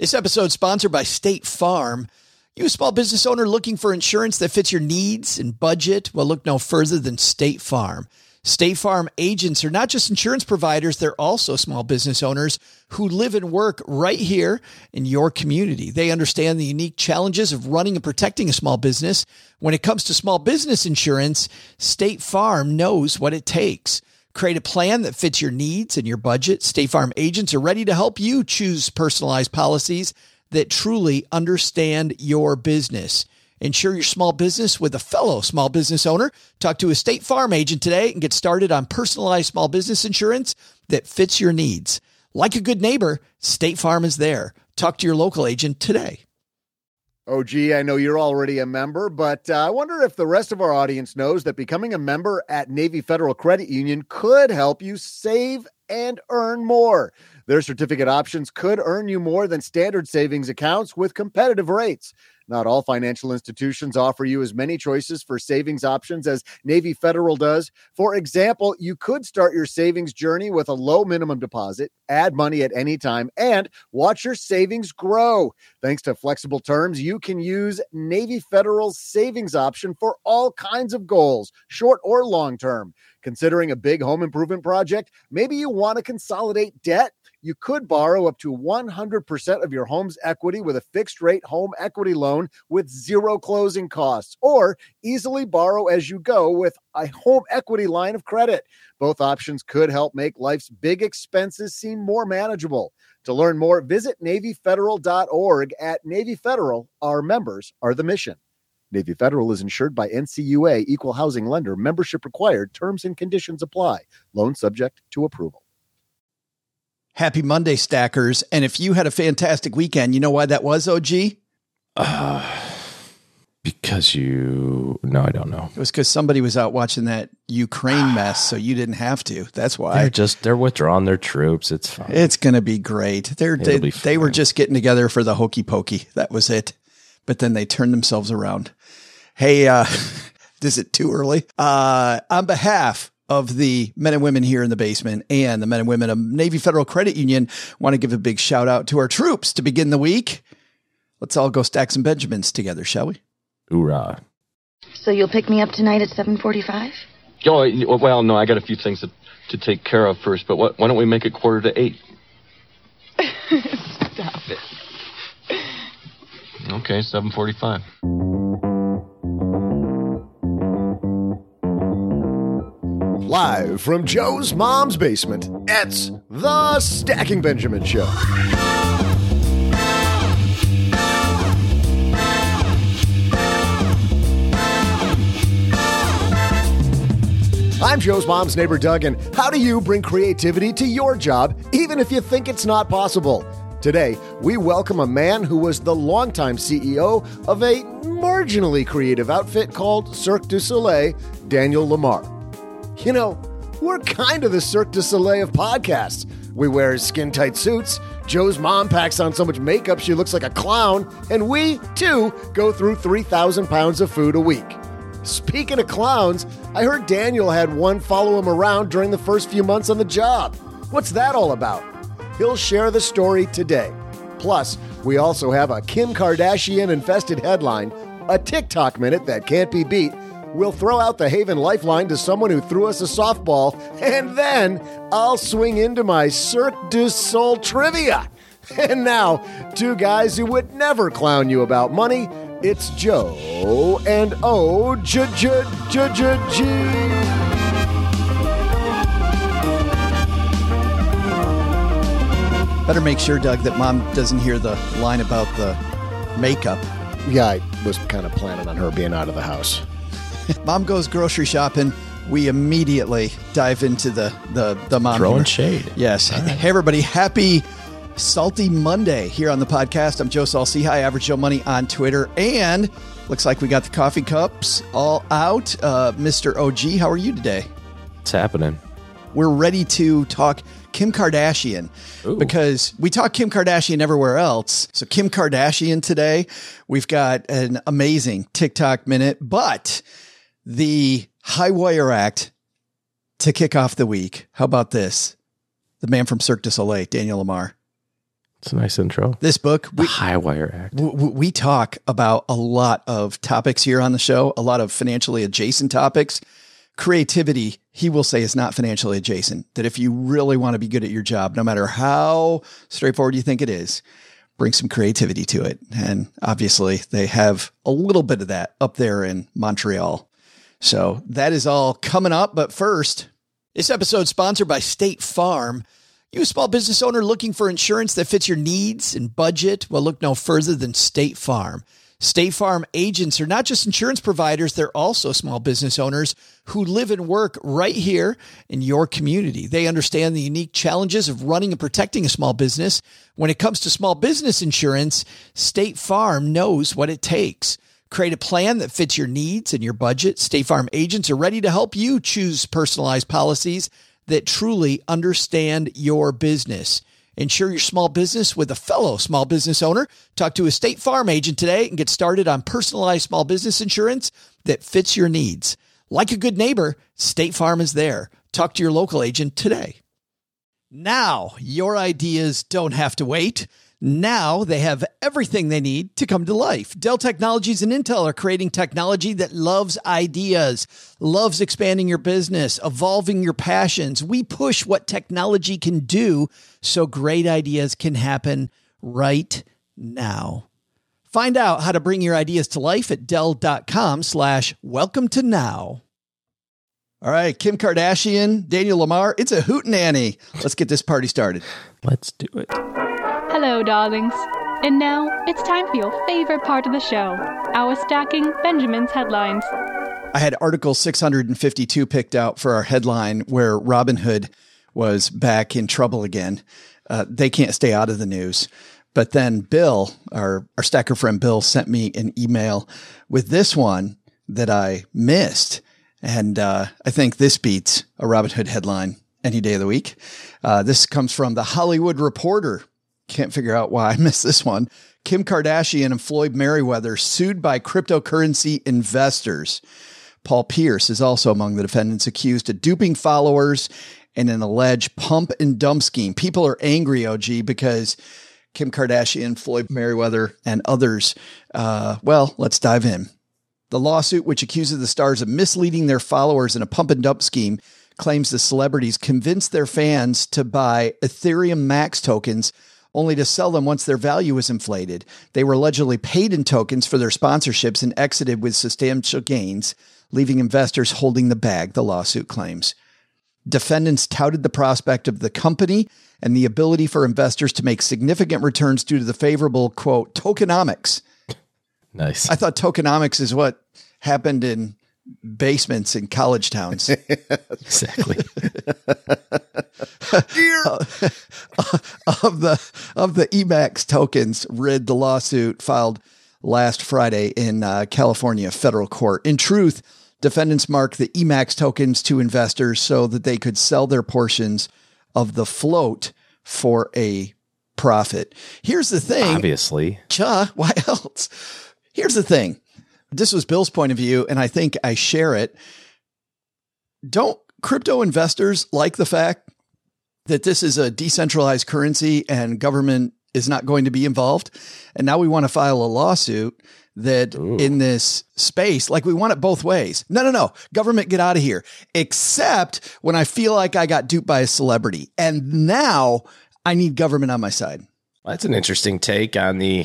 This episode is sponsored by State Farm. You a small business owner looking for insurance that fits your needs and budget? Well, look no further than State Farm. State Farm agents are not just insurance providers, they're also small business owners who live and work right here in your community. They understand the unique challenges of running and protecting a small business. When it comes to small business insurance, State Farm knows what it takes. Create a plan that fits your needs and your budget. State Farm agents are ready to help you choose personalized policies that truly understand your business. Insure your small business with a fellow small business owner. Talk to a State Farm agent today and get started on personalized small business insurance that fits your needs. Like a good neighbor, State Farm is there. Talk to your local agent today. Oh, gee, I know you're already a member, but I wonder if the rest of our audience knows that becoming a member at Navy Federal Credit Union could help you save and earn more. Their certificate options could earn you more than standard savings accounts with competitive rates. Not all financial institutions offer you as many choices for savings options as Navy Federal does. For example, you could start your savings journey with a low minimum deposit, add money at any time, and watch your savings grow. Thanks to flexible terms, you can use Navy Federal's savings option for all kinds of goals, short or long term. Considering a big home improvement project, maybe you want to consolidate debt. You could borrow up to 100% of your home's equity with a fixed-rate home equity loan with zero closing costs, or easily borrow as you go with a home equity line of credit. Both options could help make life's big expenses seem more manageable. To learn more, visit NavyFederal.org. At Navy Federal, our members are the mission. Navy Federal is insured by NCUA, Equal Housing Lender. Membership required. Terms and conditions apply. Loan subject to approval. Happy Monday, Stackers. And if you had a fantastic weekend, you know why that was, OG? Because no, I don't know. It was because somebody was out watching that Ukraine mess, so you didn't have to. That's why. They're withdrawing their troops. It's fine. It's going to be great. They were just getting together for the hokey pokey. That was it. But then they turned themselves around. Hey, is it too early? On behalf of the men and women here in the basement and the men and women of Navy Federal Credit Union, want to give a big shout out to our troops to begin the week. Let's all go stack some Benjamins together, shall we? Hoorah. So you'll pick me up tonight at 7:45? Oh, well, no, I got a few things to take care of first, but why don't we make it 7:45? Stop it. Okay, 7:45. Live from Joe's mom's basement, it's the Stacking Benjamin Show. I'm Joe's mom's neighbor, Doug, and how do you bring creativity to your job, even if you think it's not possible? Today, we welcome a man who was the longtime CEO of a marginally creative outfit called Cirque du Soleil, Daniel Lamar. You know, we're kind of the Cirque du Soleil of podcasts. We wear skin-tight suits, Joe's mom packs on so much makeup she looks like a clown, and we, too, go through 3,000 pounds of food a week. Speaking of clowns, I heard Daniel had one follow him around during the first few months on the job. What's that all about? He'll share the story today. Plus, we also have a Kim Kardashian-infested headline, a TikTok minute that can't be beat. We'll throw out the Haven Lifeline to someone who threw us a softball, and then I'll swing into my Cirque du Soleil trivia. And now, two guys who would never clown you about money. It's Joe and O-G. Better make sure, Doug, that mom doesn't hear the line about the makeup. Yeah, I was kind of planning on her being out of the house. Mom goes grocery shopping. We immediately dive into the mom throwing humor. Shade. Yes. Right. Hey, everybody. Happy Salty Monday here on the podcast. I'm Joe Saul-Sehy, Average Joe Money on Twitter. And looks like we got the coffee cups all out. Mr. OG, how are you today? It's happening. We're ready to talk Kim Kardashian. Ooh. Because we talk Kim Kardashian everywhere else. So Kim Kardashian today, we've got an amazing TikTok minute, but the High Wire Act to kick off the week. How about this? The man from Cirque du Soleil, Daniel Lamar. It's a nice intro. This book, The Highwire Act. we talk about a lot of topics here on the show, a lot of financially adjacent topics. Creativity, he will say, is not financially adjacent. That if you really want to be good at your job, no matter how straightforward you think it is, bring some creativity to it. And obviously they have a little bit of that up there in Montreal. So that is all coming up. But first, this episode is sponsored by State Farm. You a small business owner looking for insurance that fits your needs and budget? Well, look no further than State Farm. State Farm agents are not just insurance providers, they're also small business owners who live and work right here in your community. They understand the unique challenges of running and protecting a small business. When it comes to small business insurance, State Farm knows what it takes. Create a plan that fits your needs and your budget. State Farm agents are ready to help you choose personalized policies that truly understand your business. Insure your small business with a fellow small business owner. Talk to a State Farm agent today and get started on personalized small business insurance that fits your needs. Like a good neighbor, State Farm is there. Talk to your local agent today. Now, your ideas don't have to wait. Now they have everything they need to come to life. Dell Technologies and Intel are creating technology that loves ideas, loves expanding your business, evolving your passions. We push what technology can do so great ideas can happen right now. Find out how to bring your ideas to life at Dell.com/welcome to now. All right, Kim Kardashian, Daniel Lamar, it's a hootenanny. Let's get this party started. Let's do it. Hello, darlings. And now it's time for your favorite part of the show, our Stacking Benjamin's headlines. I had article 652 picked out for our headline where Robinhood was back in trouble again. They can't stay out of the news. But then Bill, our stacker friend Bill, sent me an email with this one that I missed. And I think this beats a Robinhood headline any day of the week. This comes from The Hollywood Reporter. Can't figure out why I missed this one. Kim Kardashian and Floyd Mayweather sued by cryptocurrency investors. Paul Pierce is also among the defendants accused of duping followers in an alleged pump and dump scheme. People are angry, OG, because Kim Kardashian, Floyd Mayweather, and others. Well, let's dive in. The lawsuit, which accuses the stars of misleading their followers in a pump and dump scheme, claims the celebrities convinced their fans to buy Ethereum Max tokens only to sell them once their value was inflated. They were allegedly paid in tokens for their sponsorships and exited with substantial gains, leaving investors holding the bag, the lawsuit claims. Defendants touted the prospect of the company and the ability for investors to make significant returns due to the favorable, quote, tokenomics. Nice. I thought tokenomics is what happened in basements in college towns. Exactly. Of the EMAX tokens rid the lawsuit filed last Friday in California federal court. In truth, defendants marked the EMAX tokens to investors so that they could sell their portions of the float for a profit. Here's the thing. Obviously. Why else? Here's the thing. This was Bill's point of view, and I think I share it. Don't crypto investors like the fact that this is a decentralized currency and government is not going to be involved? And now we want to file a lawsuit that in this space, like we want it both ways. No. Government, get out of here. Except when I feel like I got duped by a celebrity. And now I need government on my side. Well, that's an interesting take on the,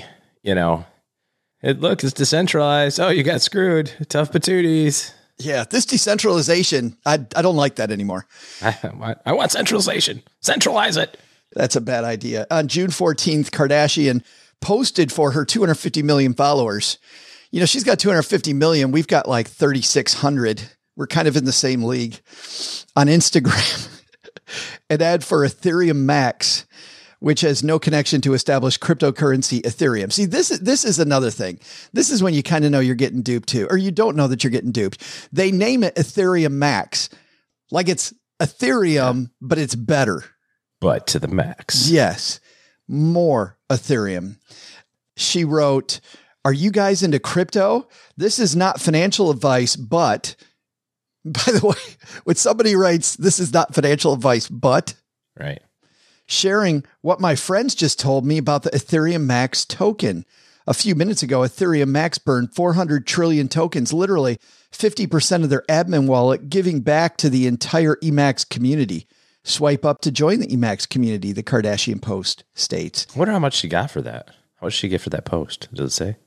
it's decentralized. Oh, you got screwed. Tough patooties. Yeah, this decentralization, I don't like that anymore. I want centralization. Centralize it. That's a bad idea. On June 14th, Kardashian posted for her 250 million followers. She's got 250 million. We've got like 3,600. We're kind of in the same league. On Instagram, an ad for Ethereum Max, which has no connection to established cryptocurrency Ethereum. See, this is another thing. This is when you kind of know you're getting duped too, or you don't know that you're getting duped. They name it Ethereum Max, like it's Ethereum, but it's better. But to the max. Yes. More Ethereum. She wrote, "Are you guys into crypto? This is not financial advice, but," by the way, when somebody writes, "This is not financial advice, but," right, sharing what my friends just told me about the Ethereum Max token. A few minutes ago, Ethereum Max burned 400 trillion tokens, literally 50% of their admin wallet, giving back to the entire Emacs community. Swipe up to join the Emacs community, the Kardashian Post states. I wonder how much she got for that. How much did she get for that post? Does it say?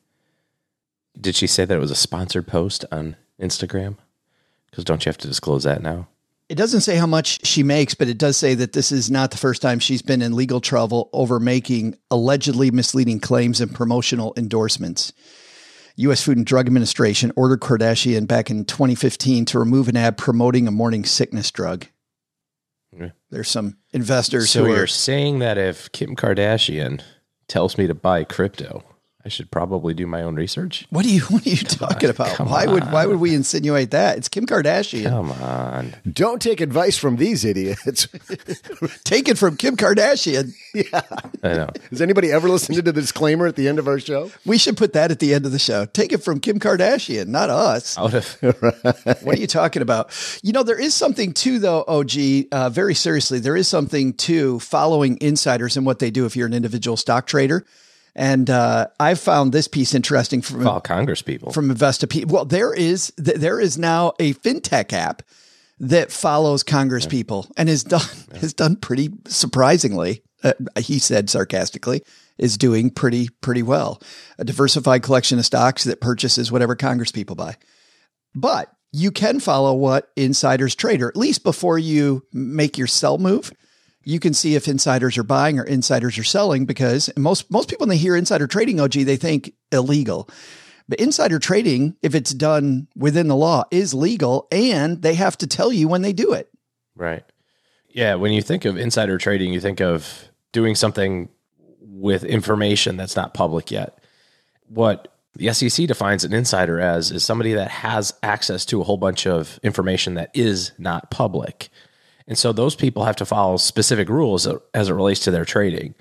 Did she say that it was a sponsored post on Instagram? Because don't you have to disclose that now? It doesn't say how much she makes, but it does say that this is not the first time she's been in legal trouble over making allegedly misleading claims and promotional endorsements. U.S. Food and Drug Administration ordered Kardashian back in 2015 to remove an ad promoting a morning sickness drug. Okay. There's some investors So who you're are... saying that if Kim Kardashian tells me to buy crypto, I should probably do my own research? What are you talking about? Why would we insinuate that? It's Kim Kardashian. Come on. Don't take advice from these idiots. Take it from Kim Kardashian. Yeah. I know. Has anybody ever listened to the disclaimer at the end of our show? We should put that at the end of the show. Take it from Kim Kardashian, not us. Out of What are you talking about? You know, there is something too, though, OG, very seriously, there is something to following insiders and what they do if you're an individual stock trader. And I found this piece interesting from all Congress people. From Investopia. Well, there is now a fintech app that follows Congress people and has done pretty surprisingly. He said sarcastically, is doing pretty well. A diversified collection of stocks that purchases whatever Congress people buy. But you can follow what insiders trade, or at least before you make your sell move. You can see if insiders are buying or insiders are selling, because most people, when they hear insider trading, OG, they think illegal. But insider trading, if it's done within the law, is legal, and they have to tell you when they do it. Right. Yeah. When you think of insider trading, you think of doing something with information that's not public yet. What the SEC defines an insider as is somebody that has access to a whole bunch of information that is not public. And so those people have to follow specific rules as it relates to their trading.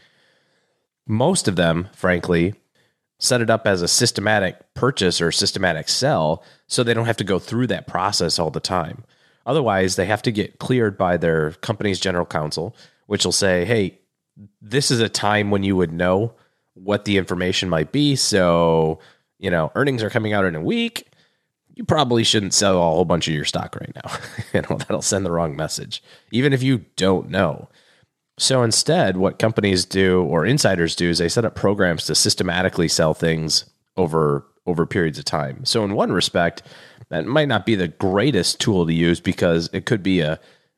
Most of them, frankly, set it up as a systematic purchase or systematic sell, so they don't have to go through that process all the time. Otherwise, they have to get cleared by their company's general counsel, which will say, hey, this is a time when you would know what the information might be. So, earnings are coming out in a week. You probably shouldn't sell a whole bunch of your stock right now. That'll send the wrong message, even if you don't know. So instead, what companies do or insiders do is they set up programs to systematically sell things over periods of time. So in one respect, that might not be the greatest tool to use, because it could be a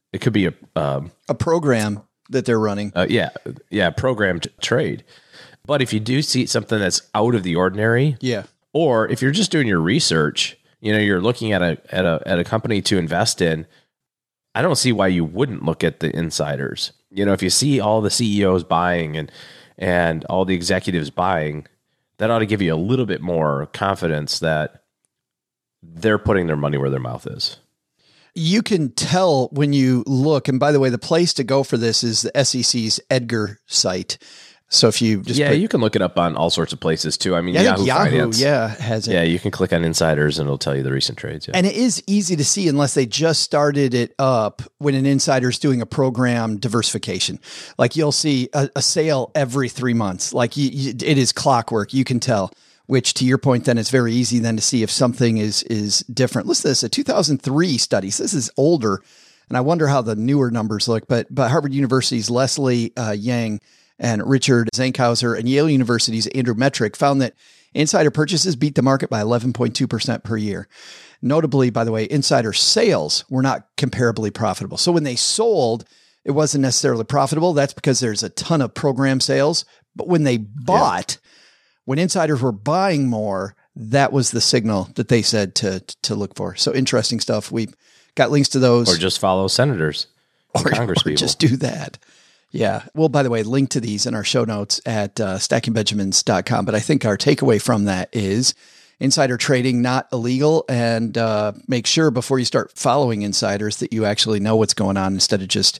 program that they're running. Programmed trade. But if you do see something that's out of the ordinary, or if you're just doing your research, you're looking at a company to invest in, I don't see why you wouldn't look at the insiders. If you see all the CEOs buying and all the executives buying, that ought to give you a little bit more confidence that they're putting their money where their mouth is. You can tell when you look, and by the way, the place to go for this is the SEC's Edgar site. So if you just you can look it up on all sorts of places too. I mean, Yahoo Finance, has it. Yeah, you can click on insiders and it'll tell you the recent trades. Yeah. And it is easy to see unless they just started it up when an insider's doing a program diversification. Like you'll see a sale every 3 months. Like it is clockwork. You can tell. Which, to your point, then it's very easy then to see if something is different. Listen to this: a 2003 study. So this is older, and I wonder how the newer numbers look. But Harvard University's Leslie Yang and Richard Zankhauser and Yale University's Andrew Metrick found that insider purchases beat the market by 11.2% per year. Notably, by the way, insider sales were not comparably profitable. So when they sold, it wasn't necessarily profitable. That's because there's a ton of program sales. But when they bought, when insiders were buying more, that was the signal that they said to look for. So interesting stuff. We've got links to those. Or just follow senators or Congress people. Just do that. Yeah. Well, by the way, link to these in our show notes at stackingbenjamins.com. But I think our takeaway from that is insider trading, not illegal, and make sure before you start following insiders that you actually know what's going on instead of just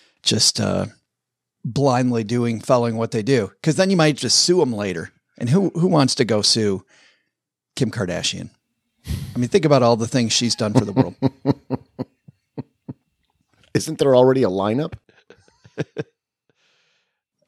blindly following what they do. Because then you might just sue them later. And who wants to go sue Kim Kardashian? I mean, think about all the things she's done for the world. Isn't there already a lineup?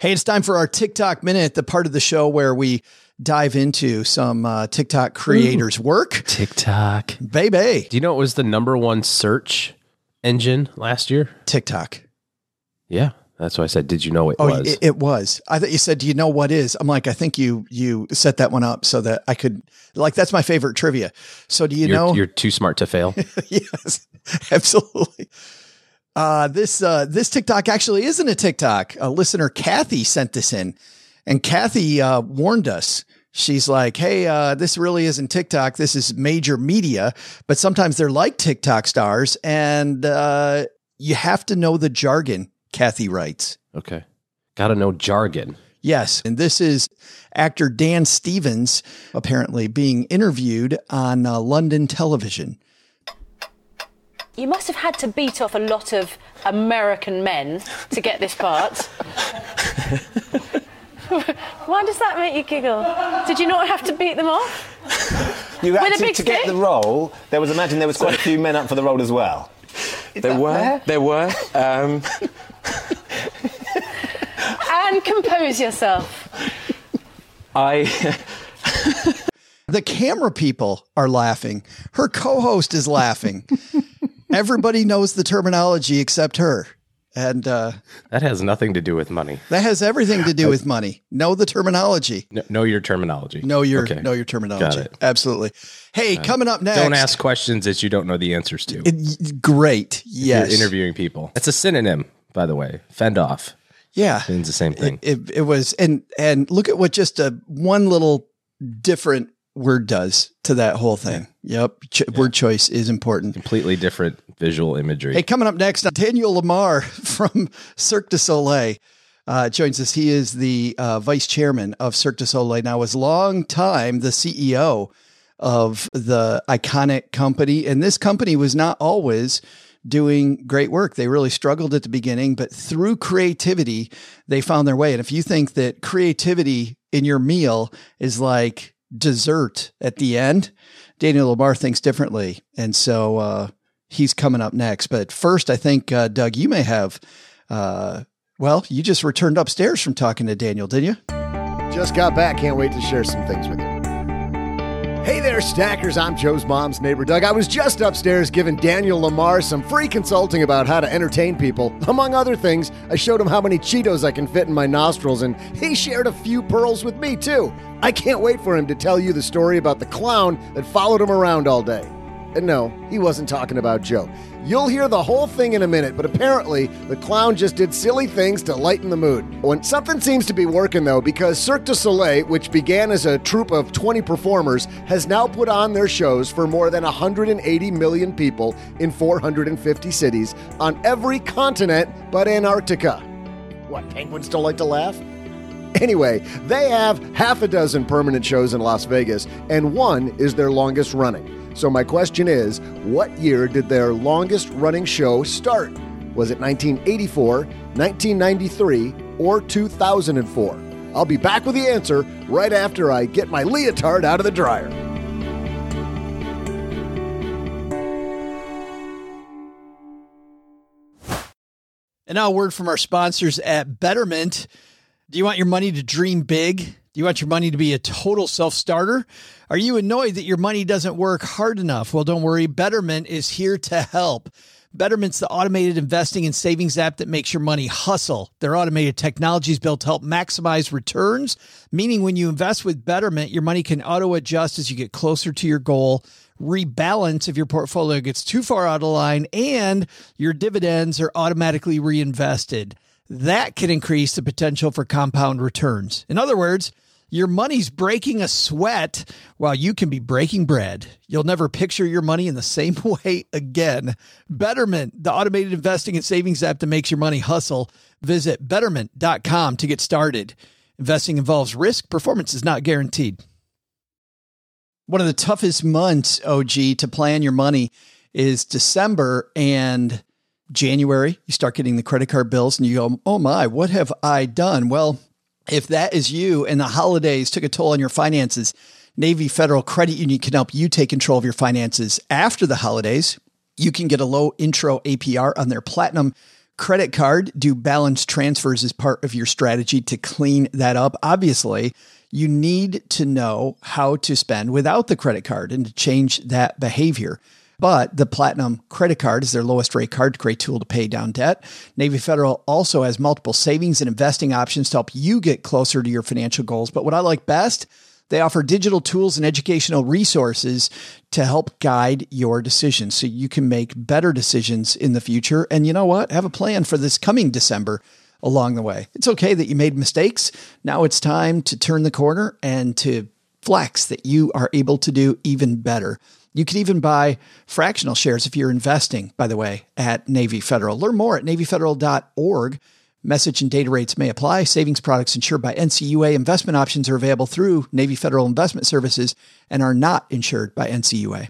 Hey, it's time for our TikTok Minute, the part of the show where we dive into some TikTok creators' work. TikTok. Baby. Do you know it was the #1 search engine last year? TikTok. Yeah. That's why I said, did you know it was? It was. I thought you said, do you know what is? I'm like, I think you set that one up so that I could, like, that's my favorite trivia. So do you know? You're too smart to fail. Yes, absolutely. This TikTok actually isn't a TikTok. A listener, Kathy, sent this in, and Kathy warned us. She's like, hey, this really isn't TikTok. This is major media, but sometimes they're like TikTok stars, and you have to know the jargon, Kathy writes. Okay. Got to know jargon. Yes. And this is actor Dan Stevens, apparently being interviewed on London television. You must have had to beat off a lot of American men to get this part. Why does that make you giggle? Did you not have to beat them off? You actually, to get the role, there was quite a few men up for the role as well. There were. And compose yourself. The camera people are laughing. Her co-host is laughing. Everybody knows the terminology except her. And that has nothing to do with money. That has everything to do with money. Know the terminology. Know your terminology. Know your terminology. Got it. Absolutely. Hey, coming up next. Don't ask questions that you don't know the answers to. Great. Yes. You're interviewing people. It's a synonym, by the way. Fend off. Yeah. Means the same thing. It was, and look at what just one little different word does to that whole thing. Yep. Word choice is important. Completely different visual imagery. Hey, coming up next, Daniel Lamar from Cirque du Soleil joins us. He is the vice chairman of Cirque du Soleil. Now, was long time the CEO of the iconic company. And this company was not always doing great work. They really struggled at the beginning, but through creativity, they found their way. And if you think that creativity in your meal is like dessert at the end, Daniel Lamar thinks differently. And so he's coming up next. But first, I think, Doug, you may have, you just returned upstairs from talking to Daniel, didn't you? Just got back. Can't wait to share some things with you. Hey there, Stackers. I'm Joe's mom's neighbor, Doug. I was just upstairs giving Daniel Lamar some free consulting about how to entertain people. Among other things, I showed him how many Cheetos I can fit in my nostrils, and he shared a few pearls with me, too. I can't wait for him to tell you the story about the clown that followed him around all day. And no, he wasn't talking about Joe. You'll hear the whole thing in a minute, but apparently the clown just did silly things to lighten the mood. When something seems to be working, though, because Cirque du Soleil, which began as a troupe of 20 performers, has now put on their shows for more than 180 million people in 450 cities on every continent but Antarctica. What, penguins don't like to laugh? Anyway, they have half a dozen permanent shows in Las Vegas, and one is their longest running. So my question is, what year did their longest running show start? Was it 1984, 1993, or 2004? I'll be back with the answer right after I get my leotard out of the dryer. And now a word from our sponsors at Betterment. Do you want your money to dream big? Do you want your money to be a total self-starter? Are you annoyed that your money doesn't work hard enough? Well, don't worry. Betterment is here to help. Betterment's the automated investing and savings app that makes your money hustle. Their automated technology is built to help maximize returns, meaning when you invest with Betterment, your money can auto-adjust as you get closer to your goal, rebalance if your portfolio gets too far out of line, and your dividends are automatically reinvested. That can increase the potential for compound returns. In other words, your money's breaking a sweat while you can be breaking bread. You'll never picture your money in the same way again. Betterment, the automated investing and savings app that makes your money hustle. Visit betterment.com to get started. Investing involves risk. Performance is not guaranteed. One of the toughest months, OG, to plan your money is December and January. You start getting the credit card bills and you go, oh my, what have I done? Well, if that is you and the holidays took a toll on your finances, Navy Federal Credit Union can help you take control of your finances after the holidays. You can get a low intro APR on their Platinum credit card? Do balance transfers as part of your strategy to clean that up? Obviously, you need to know how to spend without the credit card and to change that behavior. But the Platinum credit card is their lowest rate card, great tool to pay down debt. Navy Federal also has multiple savings and investing options to help you get closer to your financial goals. But what I like best, they offer digital tools and educational resources to help guide your decisions so you can make better decisions in the future. And you know what? Have a plan for this coming December along the way. It's okay that you made mistakes. Now it's time to turn the corner and to flex that you are able to do even better. You can even buy fractional shares if you're investing, by the way, at Navy Federal. Learn more at NavyFederal.org. Message and data rates may apply. Savings products insured by NCUA. Investment options are available through Navy Federal Investment Services and are not insured by NCUA.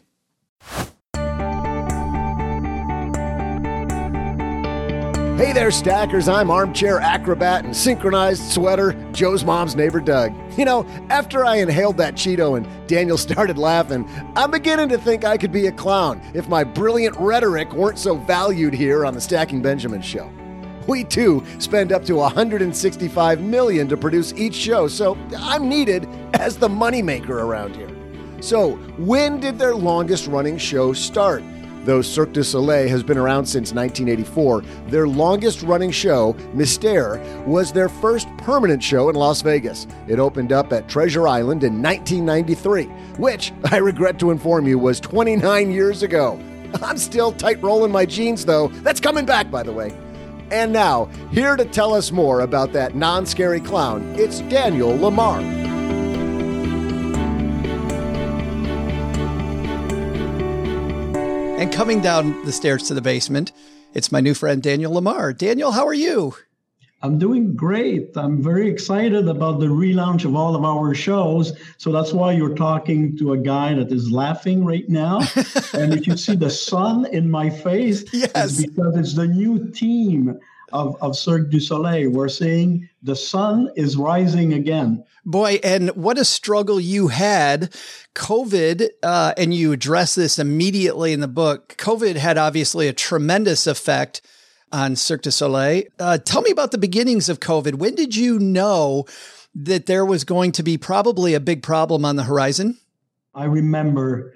Hey there, stackers. I'm armchair acrobat and synchronized sweater, Joe's mom's neighbor, Doug. You know, after I inhaled that Cheeto and Daniel started laughing, I'm beginning to think I could be a clown if my brilliant rhetoric weren't so valued here on the Stacking Benjamin show. We, too, spend up to $165 million to produce each show, so I'm needed as the moneymaker around here. So, when did their longest-running show start? Though Cirque du Soleil has been around since 1984, their longest-running show, Mystère, was their first permanent show in Las Vegas. It opened up at Treasure Island in 1993, which, I regret to inform you, was 29 years ago. I'm still tight rolling my jeans, though. That's coming back, by the way. And now, here to tell us more about that non-scary clown, it's Daniel Lamar. And coming down the stairs to the basement, it's my new friend, Daniel Lamar. Daniel, how are you? I'm doing great. I'm very excited about the relaunch of all of our shows. So that's why you're talking to a guy that is laughing right now. And if you see the sun in my face, yes, it's because it's the new team of Cirque du Soleil. We're saying the sun is rising again. Boy, and what a struggle you had. COVID, and you address this immediately in the book. COVID had obviously a tremendous effect on Cirque du Soleil. Tell me about the beginnings of COVID. When did you know that there was going to be probably a big problem on the horizon? I remember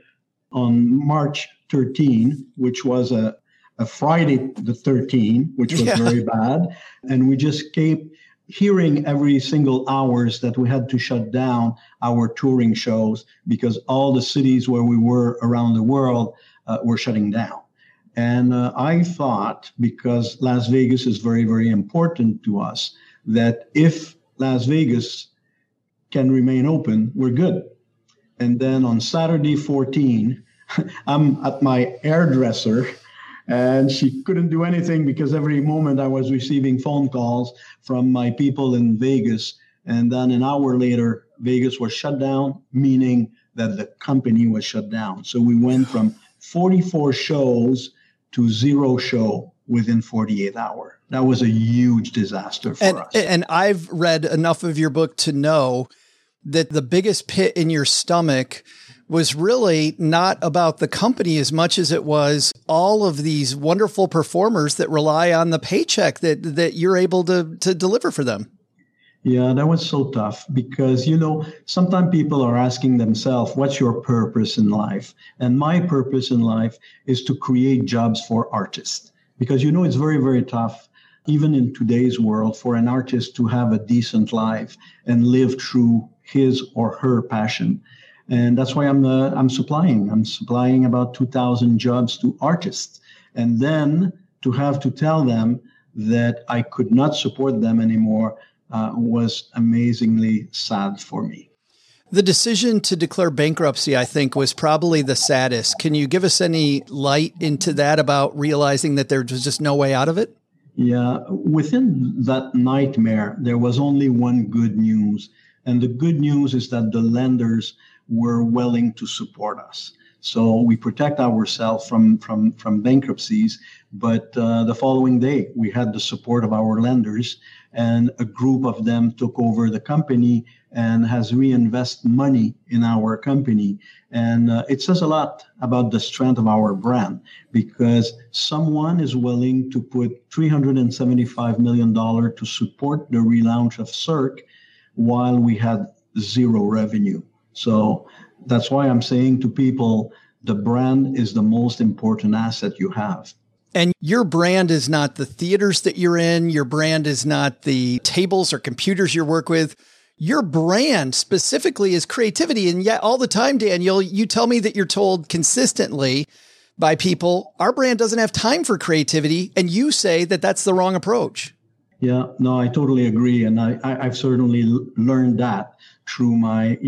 on March 13, which was a Friday the 13th, which was very bad. And we just kept hearing every single hours that we had to shut down our touring shows because all the cities where we were around the world were shutting down. And I thought, because Las Vegas is very, very important to us, that if Las Vegas can remain open, we're good. And then on Saturday 14, I'm at my hairdresser, and she couldn't do anything because every moment I was receiving phone calls from my people in Vegas. And then an hour later, Vegas was shut down, meaning that the company was shut down. So we went from 44 shows to 0 show within 48 hours. That was a huge disaster for us. And I've read enough of your book to know that the biggest pit in your stomach was really not about the company as much as it was all of these wonderful performers that rely on the paycheck that you're able to deliver for them. Yeah, that was so tough because, sometimes people are asking themselves, what's your purpose in life? And my purpose in life is to create jobs for artists because, it's very, very tough, even in today's world, for an artist to have a decent life and live through his or her passion. And that's why I'm supplying. I'm supplying about 2,000 jobs to artists. And then to have to tell them that I could not support them anymore was amazingly sad for me. The decision to declare bankruptcy, I think, was probably the saddest. Can you give us any light into that about realizing that there was just no way out of it? Yeah, within that nightmare, there was only one good news. And the good news is that the lenders were willing to support us. So we protect ourselves from bankruptcies. But the following day, we had the support of our lenders. and a group of them took over the company and has reinvested money in our company. And it says a lot about the strength of our brand, because someone is willing to put $375 million to support the relaunch of Cirque while we had zero revenue. So that's why I'm saying to people, the brand is the most important asset you have. And your brand is not the theaters that you're in. Your brand is not the tables or computers you work with. Your brand specifically is creativity. And yet all the time, Daniel, you tell me that you're told consistently by people, our brand doesn't have time for creativity. And you say that that's the wrong approach. Yeah, no, I totally agree. And I've certainly learned that through my,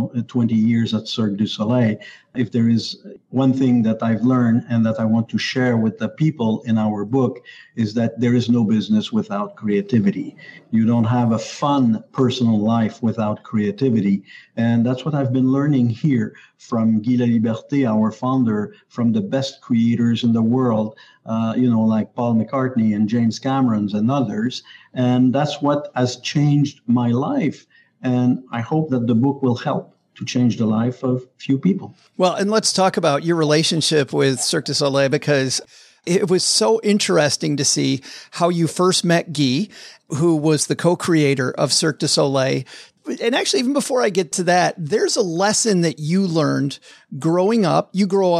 20 years at Cirque du Soleil. If there is one thing that I've learned and that I want to share with the people in our book, is that there is no business without creativity. You don't have a fun personal life without creativity. And that's what I've been learning here from Guy Laliberté, our founder, from the best creators in the world, like Paul McCartney and James Cameron and others. And that's what has changed my life. And I hope that the book will help to change the life of few people. Well, and let's talk about your relationship with Cirque du Soleil, because it was so interesting to see how you first met Guy, who was the co-creator of Cirque du Soleil. And actually, even before I get to that, there's a lesson that you learned growing up. You grew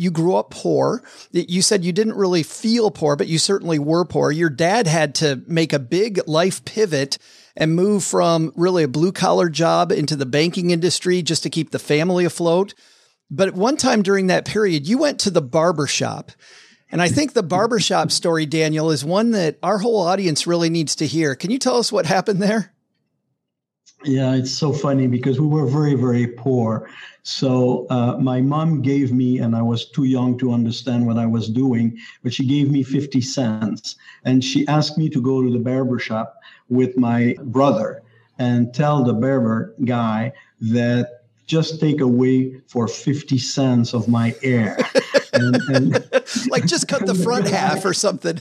up poor. You said you didn't really feel poor, but you certainly were poor. Your dad had to make a big life pivot and move from really a blue collar job into the banking industry just to keep the family afloat. But at one time during that period, you went to the barbershop. And I think the barbershop story, Daniel, is one that our whole audience really needs to hear. Can you tell us what happened there? Yeah, it's so funny because we were very, very poor. So my mom gave me, and I was too young to understand what I was doing, but she gave me 50 cents. And she asked me to go to the barbershop with my brother and tell the barber guy that just take away for 50 cents of my hair. and like just cut the front half or something.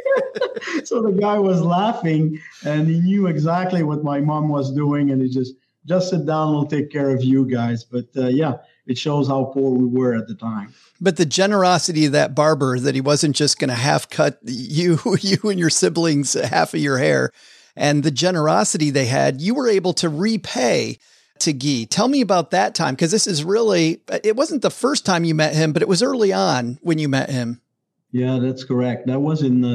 So the guy was laughing and he knew exactly what my mom was doing. And he just sit down, we'll take care of you guys. But it shows how poor we were at the time. But the generosity of that barber, that he wasn't just going to half cut you and your siblings half of your hair, and the generosity they had, you were able to repay to Guy. Tell me about that time, because this is really, it wasn't the first time you met him, but it was early on when you met him. Yeah, that's correct. That was in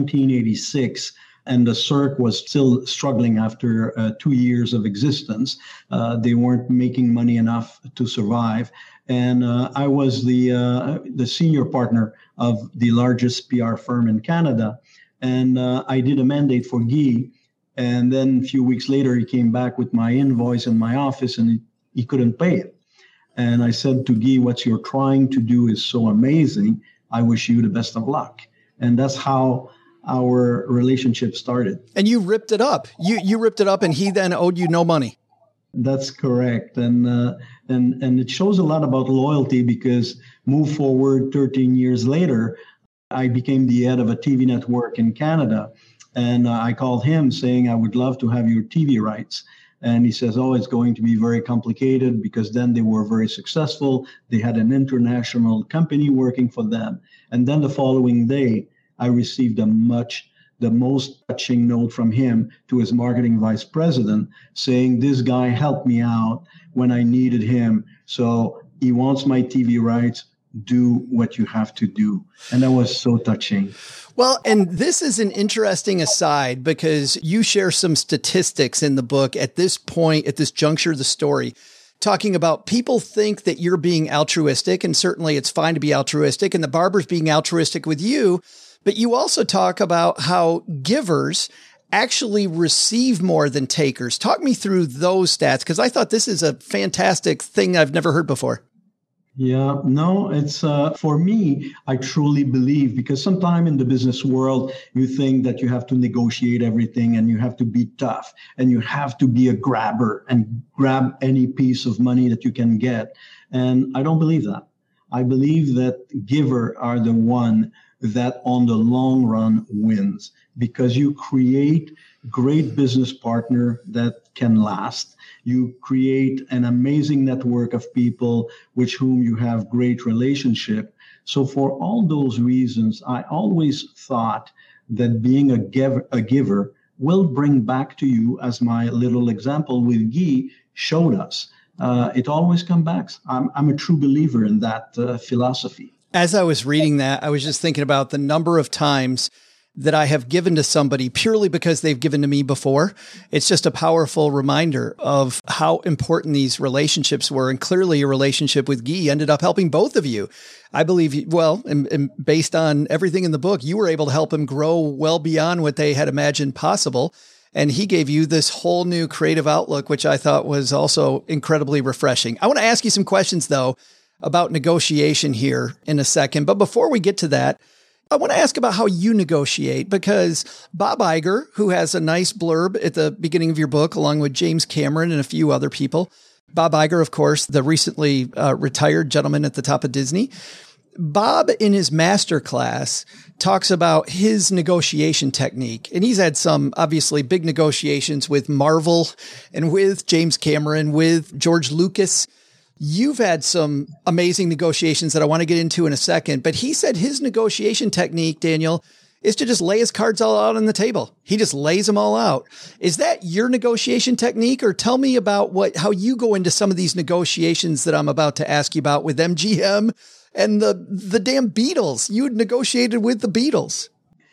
1986, and the Cirque was still struggling after 2 years of existence. They weren't making money enough to survive. And I was the senior partner of the largest PR firm in Canada. And I did a mandate for Guy. And then a few weeks later, he came back with my invoice in my office and he couldn't pay it. And I said to Guy, what you're trying to do is so amazing. I wish you the best of luck. And that's how our relationship started. And you ripped it up. You ripped it up and he then owed you no money. That's correct. And it shows a lot about loyalty, because move forward 13 years later, I became the head of a TV network in Canada. And I called him saying, I would love to have your TV rights. And he says, it's going to be very complicated, because then they were very successful. They had an international company working for them. And then the following day, I received the most touching note from him to his marketing vice president saying, this guy helped me out when I needed him. So he wants my TV rights. Do what you have to do. And that was so touching. Well, and this is an interesting aside, because you share some statistics in the book at this point, at this juncture of the story, talking about people think that you're being altruistic, and certainly it's fine to be altruistic, and the barber's being altruistic with you. But you also talk about how givers actually receive more than takers. Talk me through those stats, because I thought this is a fantastic thing I've never heard before. Yeah, no, it's for me, I truly believe, because sometime in the business world, you think that you have to negotiate everything and you have to be tough and you have to be a grabber and grab any piece of money that you can get. And I don't believe that. I believe that giver are the one that on the long run wins, because you create great business partner that can last. You create an amazing network of people with whom you have great relationship. So for all those reasons, I always thought that being a giver will bring back to you, as my little example with Guy showed us. It always comes back. I'm a true believer in that philosophy. As I was reading that, I was just thinking about the number of times that I have given to somebody purely because they've given to me before. It's just a powerful reminder of how important these relationships were. And clearly your relationship with Guy ended up helping both of you. I believe, and based on everything in the book, you were able to help him grow well beyond what they had imagined possible. And he gave you this whole new creative outlook, which I thought was also incredibly refreshing. I want to ask you some questions, though, about negotiation here in a second. But before we get to that, I want to ask about how you negotiate, because Bob Iger, who has a nice blurb at the beginning of your book, along with James Cameron and a few other people. Bob Iger, of course, the recently retired gentleman at the top of Disney. Bob, in his masterclass, talks about his negotiation technique. And he's had some obviously big negotiations with Marvel and with James Cameron, with George Lucas. You've had some amazing negotiations that I want to get into in a second, but he said his negotiation technique, Daniel, is to just lay his cards all out on the table. He just lays them all out. Is that your negotiation technique? Or tell me about how you go into some of these negotiations that I'm about to ask you about with MGM and the damn Beatles. You had negotiated with the Beatles.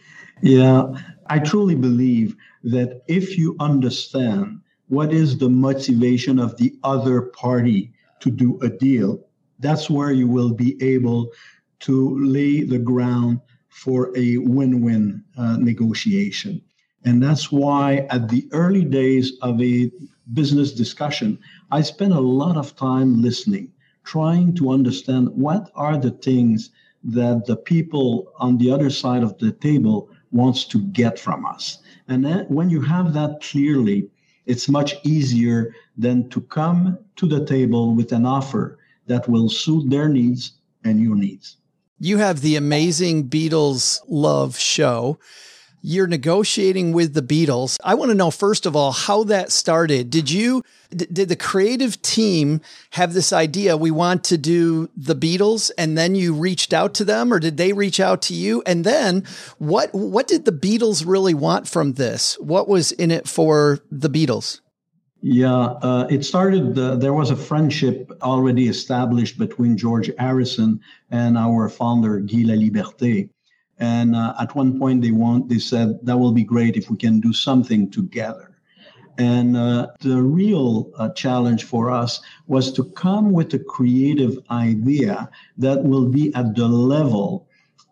Yeah, I truly believe that if you understand what is the motivation of the other party to do a deal, that's where you will be able to lay the ground for a win-win negotiation. And that's why at the early days of a business discussion, I spent a lot of time listening, trying to understand what are the things that the people on the other side of the table wants to get from us. And then when you have that clearly, it's much easier than to come to the table with an offer that will suit their needs and your needs. You have the amazing Beatles Love show. You're negotiating with the Beatles. I want to know, first of all, how that started. Did the creative team have this idea, we want to do the Beatles, and then you reached out to them, or did they reach out to you? And then what did the Beatles really want from this? What was in it for the Beatles? Yeah, it started, there was a friendship already established between George Harrison and our founder, Guy Laliberté. And at one point they said, that will be great if we can do something together. And the real challenge for us was to come with a creative idea that will be at the level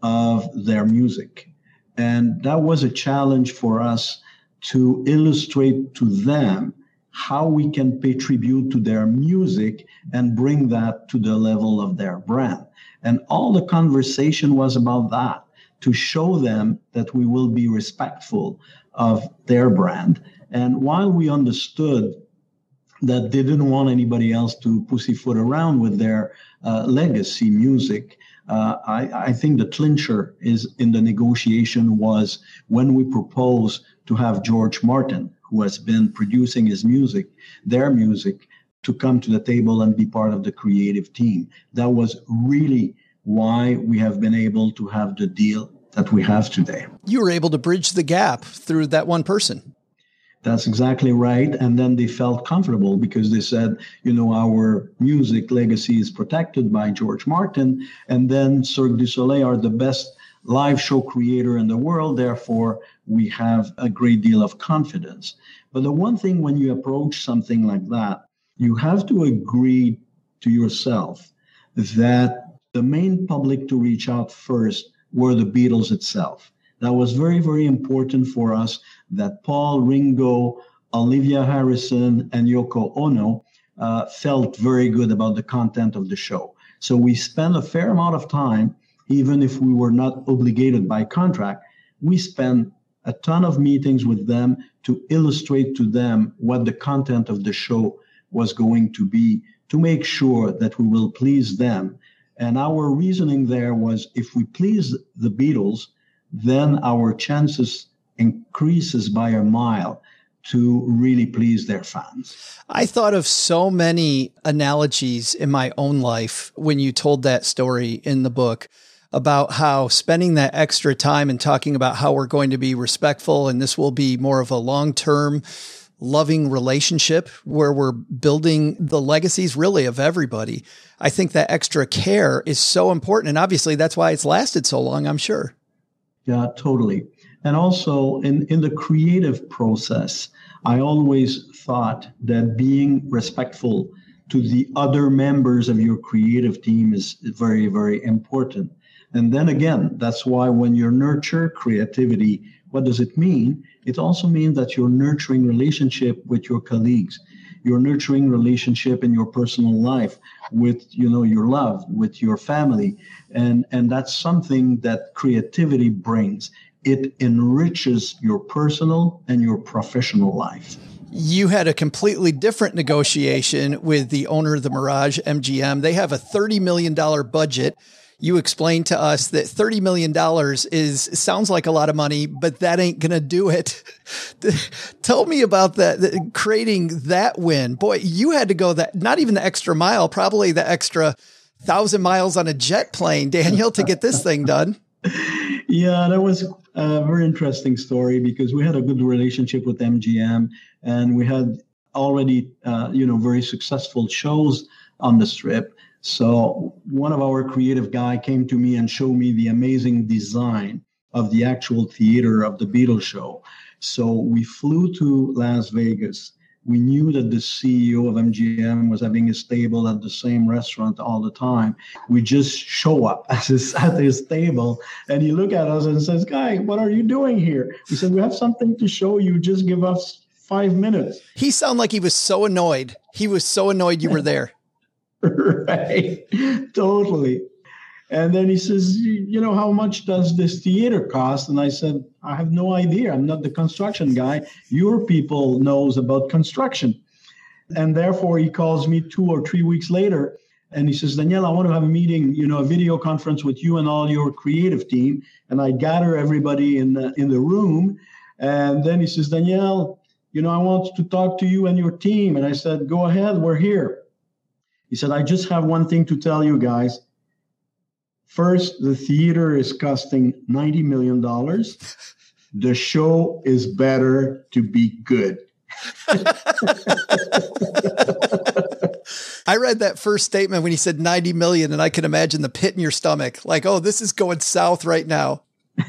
of their music. And that was a challenge for us to illustrate to them how we can pay tribute to their music and bring that to the level of their brand. And all the conversation was about that, to show them that we will be respectful of their brand. And while we understood that they didn't want anybody else to pussyfoot around with their legacy music, I think the clincher is in the negotiation was when we proposed to have George Martin, who has been producing his music, their music, to come to the table and be part of the creative team. That was really why we have been able to have the deal that we have today. You were able to bridge the gap through that one person. That's exactly right. And then they felt comfortable because they said, our music legacy is protected by George Martin, and then Cirque du Soleil are the best live show creator in the world. Therefore, we have a great deal of confidence. But the one thing when you approach something like that, you have to agree to yourself that the main public to reach out first were the Beatles itself. That was very, very important for us that Paul, Ringo, Olivia Harrison, and Yoko Ono felt very good about the content of the show. So we spent a fair amount of time, even if we were not obligated by contract, we spent a ton of meetings with them to illustrate to them what the content of the show was going to be, to make sure that we will please them. And our reasoning there was, if we please the Beatles, then our chances increases by a mile to really please their fans. I thought of so many analogies in my own life when you told that story in the book about how spending that extra time and talking about how we're going to be respectful and this will be more of a long-term loving relationship where we're building the legacies really of everybody. I think that extra care is so important. And obviously that's why it's lasted so long, I'm sure. Yeah, totally. And also in the creative process, I always thought that being respectful to the other members of your creative team is very, very important. And then again, that's why when you nurture creativity, what does it mean? It also means that you're nurturing relationship with your colleagues. You're nurturing relationship in your personal life with, your love, with your family. And that's something that creativity brings. It enriches your personal and your professional life. You had a completely different negotiation with the owner of the Mirage, MGM. They have a $30 million budget. You explained to us that $30 million sounds like a lot of money, but that ain't going to do it. Tell me about that, creating that win. Boy, you had to go not even the extra mile, probably the extra 1,000 miles on a jet plane, Daniel, to get this thing done. Yeah, that was a very interesting story because we had a good relationship with MGM and we had already, very successful shows on the Strip. So one of our creative guy came to me and showed me the amazing design of the actual theater of the Beatles show. So we flew to Las Vegas. We knew that the CEO of MGM was having his table at the same restaurant all the time. We just show up at his table, and he looked at us and says, "Guy, what are you doing here?" We said, "We have something to show you. Just give us 5 minutes." He sounded like he was so annoyed. He was so annoyed you were there. Right, totally. And then he says, how much does this theater cost? And I said, I have no idea. I'm not the construction guy. Your people knows about construction. And therefore, he calls me 2 or 3 weeks later. And he says, Daniel, I want to have a meeting, a video conference with you and all your creative team. And I gather everybody in the room. And then he says, Daniel, I want to talk to you and your team. And I said, go ahead, we're here. He said, I just have one thing to tell you guys. First, the theater is costing $90 million. The show is better to be good. I read that first statement when he said 90 million, and I can imagine the pit in your stomach. Like, oh, this is going south right now.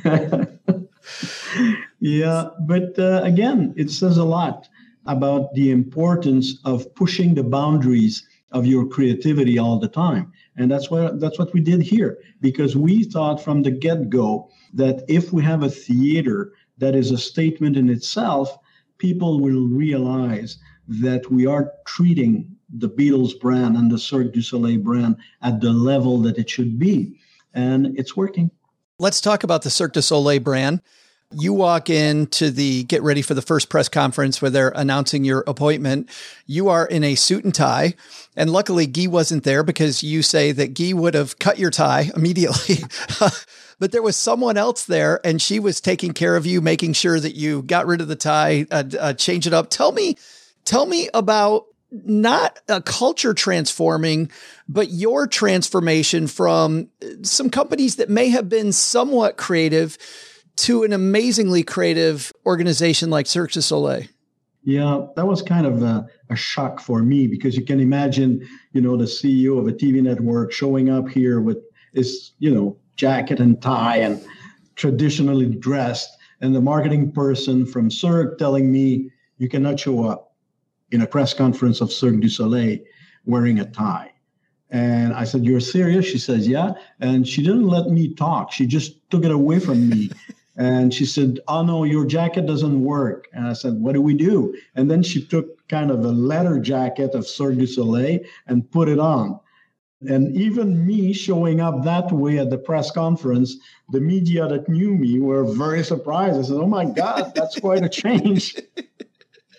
Yeah, but again, it says a lot about the importance of pushing the boundaries of your creativity all the time. And that's what we did here, because we thought from the get-go that if we have a theater that is a statement in itself, people will realize that we are treating the Beatles brand and the Cirque du Soleil brand at the level that it should be. And it's working. Let's talk about the Cirque du Soleil brand. You walk into the get ready for the first press conference where they're announcing your appointment. You are in a suit and tie. And luckily, Guy wasn't there because you say that Guy would have cut your tie immediately. But there was someone else there and she was taking care of you, making sure that you got rid of the tie, change it up. Tell me about not a culture transforming, but your transformation from some companies that may have been somewhat creative to an amazingly creative organization like Cirque du Soleil. Yeah, that was kind of a shock for me because you can imagine, the CEO of a TV network showing up here with his, jacket and tie and traditionally dressed, and the marketing person from Cirque telling me you cannot show up in a press conference of Cirque du Soleil wearing a tie. And I said, "You're serious?" She says, "Yeah." And she didn't let me talk. She just took it away from me. And she said, "Oh, no, your jacket doesn't work." And I said, "What do we do?" And then she took kind of a leather jacket of Cirque du Soleil and put it on. And even me showing up that way at the press conference, the media that knew me were very surprised. I said, "Oh, my God, that's quite a change."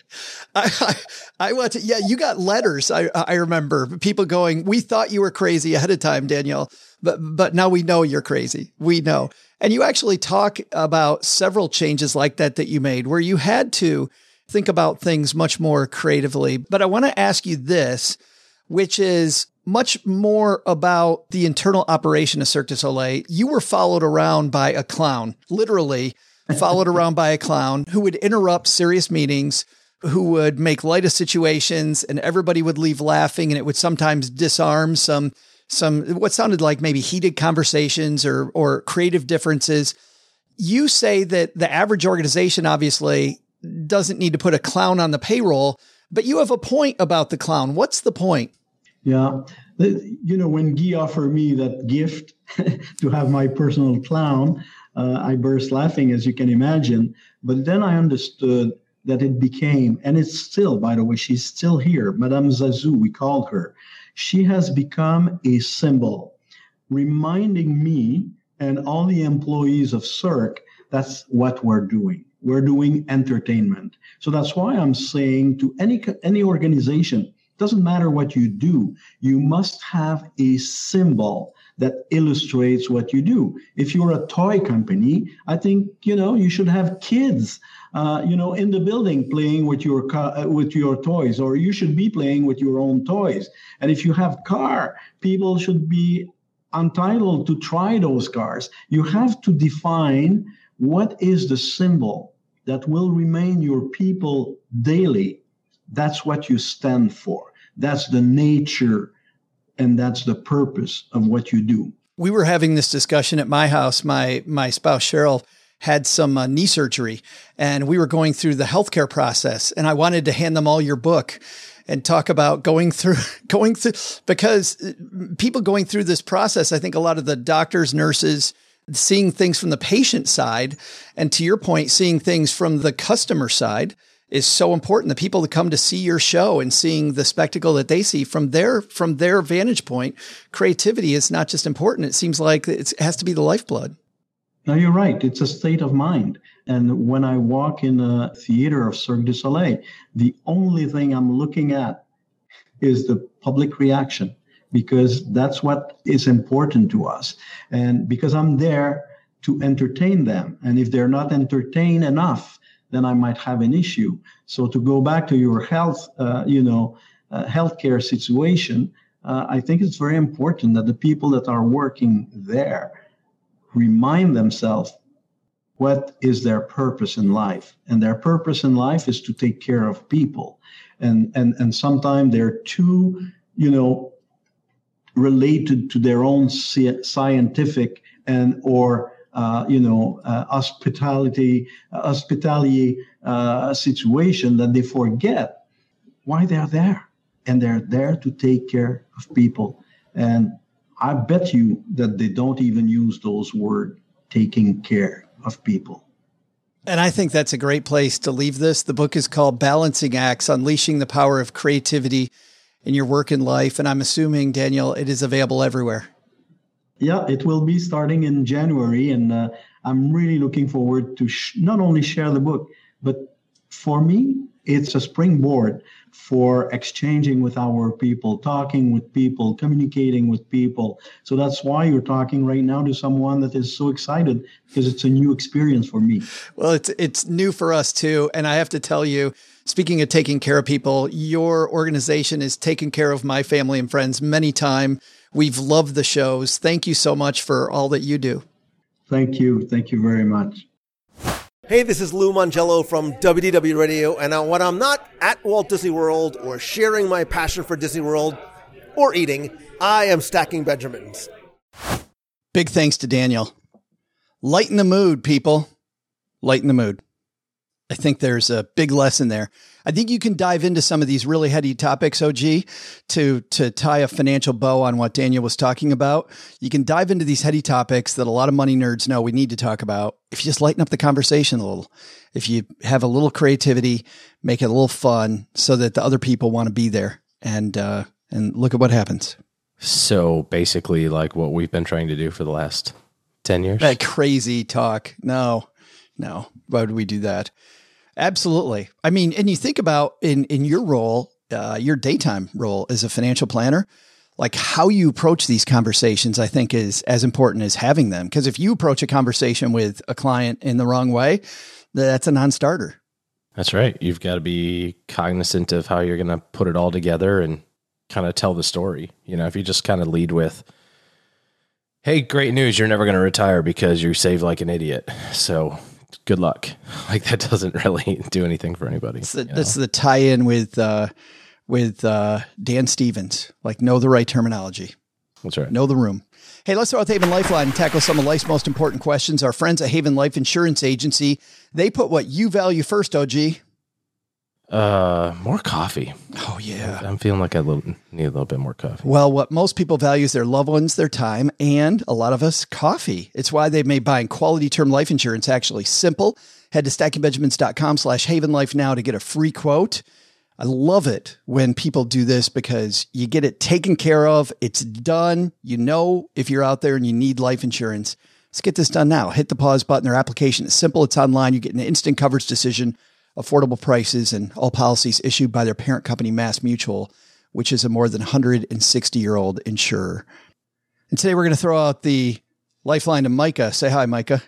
I want to, yeah, you got letters. I remember people going, we thought you were crazy ahead of time, Danielle, but now we know you're crazy. We know. And you actually talk about several changes like that you made where you had to think about things much more creatively. But I want to ask you this, which is much more about the internal operation of Cirque du Soleil. You were followed around by a clown, literally followed around by a clown who would interrupt serious meetings, who would make light of situations, and everybody would leave laughing. And it would sometimes disarm some what sounded like maybe heated conversations or creative differences. You say that the average organization obviously doesn't need to put a clown on the payroll, but you have a point about the clown. What's the point? Yeah. When Guy offered me that gift to have my personal clown, I burst laughing, as you can imagine. But then I understood that it became, and it's still, by the way, she's still here, Madame Zazou, we called her. She has become a symbol, reminding me and all the employees of Cirque, that's what we're doing. We're doing entertainment. So that's why I'm saying to any organization, doesn't matter what you do, you must have a symbol that illustrates what you do. If you're a toy company, I think, you should have kids, in the building playing with your toys, or you should be playing with your own toys. And if you have car, people should be entitled to try those cars. You have to define what is the symbol that will remain your people daily. That's what you stand for. That's the nature, and that's the purpose of what you do. We were having this discussion at my house. My spouse, Cheryl, had some knee surgery, and we were going through the healthcare process, and I wanted to hand them all your book and talk about going through, because people going through this process, I think a lot of the doctors, nurses, seeing things from the patient side, and to your point, seeing things from the customer side is so important. The people that come to see your show and seeing the spectacle that they see from their vantage point, creativity is not just important. It seems like it has to be the lifeblood. No, you're right. It's a state of mind. And when I walk in a theater of Cirque du Soleil, the only thing I'm looking at is the public reaction, because that's what is important to us. And because I'm there to entertain them. And if they're not entertained enough, then I might have an issue. So to go back to your healthcare situation, I think it's very important that the people that are working there remind themselves what is their purpose in life. And their purpose in life is to take care of people. And sometimes they're too, related to their own scientific and or hospitality situation that they forget why they're there. And they're there to take care of people. And I bet you that they don't even use those words, taking care of people. And I think that's a great place to leave this. The book is called Balancing Acts, Unleashing the Power of Creativity in Your Work and Life. And I'm assuming, Daniel, it is available everywhere. Yeah, it will be starting in January. And I'm really looking forward to not only share the book, but for me, it's a springboard for exchanging with our people, talking with people, communicating with people. So that's why you're talking right now to someone that is so excited, because it's a new experience for me. Well, it's new for us too. And I have to tell you, speaking of taking care of people, your organization is taking care of my family and friends many times. We've loved the shows. Thank you so much for all that you do. Thank you. Thank you very much. Hey, this is Lou Mangello from WDW Radio, and when I'm not at Walt Disney World or sharing my passion for Disney World or eating, I am stacking Benjamins. Big thanks to Daniel. Lighten the mood, people. Lighten the mood. I think there's a big lesson there. I think you can dive into some of these really heady topics, OG, to tie a financial bow on what Daniel was talking about. You can dive into these heady topics that a lot of money nerds know we need to talk about. If you just lighten up the conversation a little, if you have a little creativity, make it a little fun so that the other people want to be there, and look at what happens. So basically like what we've been trying to do for the last 10 years. That crazy talk. No. Why would we do that? Absolutely. I mean, and you think about in your role, your daytime role as a financial planner, like how you approach these conversations, I think is as important as having them. Because if you approach a conversation with a client in the wrong way, that's a non-starter. That's right. You've got to be cognizant of how you're going to put it all together and kind of tell the story. You know, if you just kind of lead with, hey, great news, you're never going to retire because you saved like an idiot. So good luck. Like that doesn't really do anything for anybody. That's the tie-in with Dan Stevens, like know the right terminology. That's right. Know the room. Hey, let's throw out the Haven Lifeline and tackle some of life's most important questions. Our friends at Haven Life Insurance Agency, they put what you value first, OG. More coffee. Oh, yeah. I'm feeling like I need a little bit more coffee. Well, what most people value is their loved ones, their time, and a lot of us, coffee. It's why they've made buying quality term life insurance actually simple. Head to stackingbenjamins.com/havenlife now to get a free quote. I love it when people do this because you get it taken care of. It's done. You know, if you're out there and you need life insurance, let's get this done now. Hit the pause button. Their application is simple. It's online. You get an instant coverage decision, affordable prices, and all policies issued by their parent company, Mass Mutual, which is a more than 160-year-old insurer. And today we're going to throw out the lifeline to Micah. Say hi, Micah.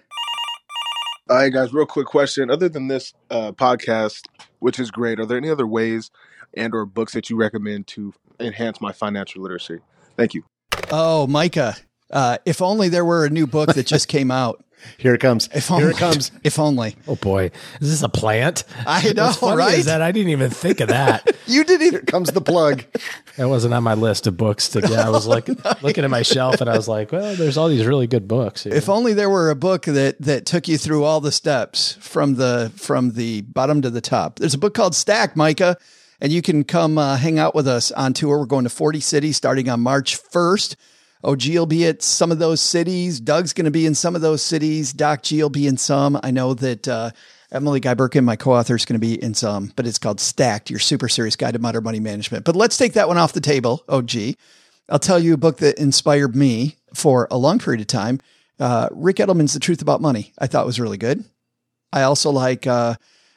All right, guys, real quick question. Other than this podcast, which is great, are there any other ways and or books that you recommend to enhance my financial literacy? Thank you. Oh, Micah, if only there were a new book that just came out. Here it comes. Here it comes. If only. Oh, boy. Is this a plant? I know, What's funny right? is that I didn't even think of that. You didn't even. Here comes the plug. That wasn't on my list of books to get. I was like looking at my shelf and I was like, well, there's all these really good books here. If only there were a book that took you through all the steps from the bottom to the top. There's a book called Stack, Micah, and you can come hang out with us on tour. We're going to 40 cities starting on March 1st. OG will be at some of those cities. Doug's going to be in some of those cities. Doc G will be in some. I know that Emily Guy Birkin, my co-author, is going to be in some, but it's called Stacked, Your Super Serious Guide to Modern Money Management. But let's take that one off the table, OG. I'll tell you a book that inspired me for a long period of time. Rick Edelman's The Truth About Money, I thought was really good. I also like Bola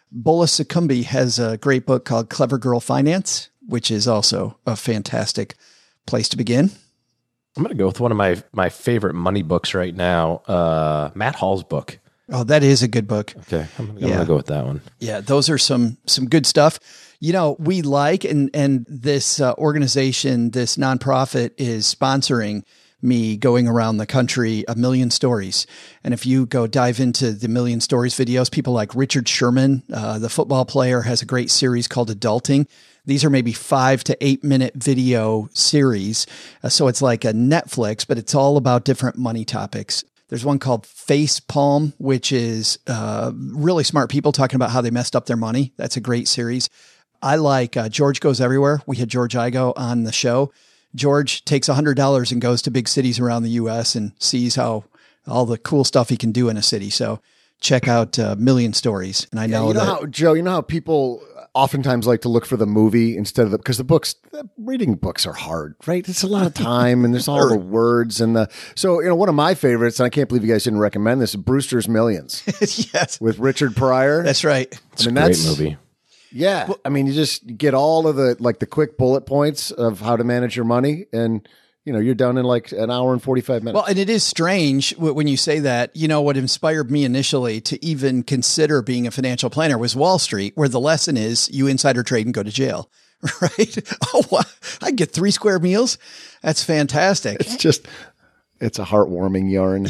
Sukumbi has a great book called Clever Girl Finance, which is also a fantastic place to begin. I'm going to go with one of my favorite money books right now, Matt Hall's book. Oh, that is a good book. Okay. I'm going to go with that one. Yeah, those are some good stuff. You know, we like, and this organization, this nonprofit is sponsoring me going around the country, A Million Stories. And if you go dive into the Million Stories videos, people like Richard Sherman, the football player, has a great series called Adulting. These are maybe 5 to 8 minute video series. So it's like a Netflix, but it's all about different money topics. There's one called Face Palm, which is really smart people talking about how they messed up their money. That's a great series. I like George Goes Everywhere. We had George Igo on the show. George takes $100 and goes to big cities around the U.S. and sees how all the cool stuff he can do in a city. So check out Million Stories. And I know how, Joe, you know how people oftentimes like to look for the movie instead of because reading books are hard, right? It's a lot of time and there's all the words and so, you know, one of my favorites, and I can't believe you guys didn't recommend this, is Brewster's Millions. Yes. With Richard Pryor. That's right. It's a great movie. Yeah. I mean, you just get all of the quick bullet points of how to manage your money and, you know, you're done in like an hour and 45 minutes. Well, and it is strange when you say that. You know, what inspired me initially to even consider being a financial planner was Wall Street, where the lesson is you insider trade and go to jail, right? Oh, wow. I get 3 square meals. That's fantastic. It's a heartwarming yarn.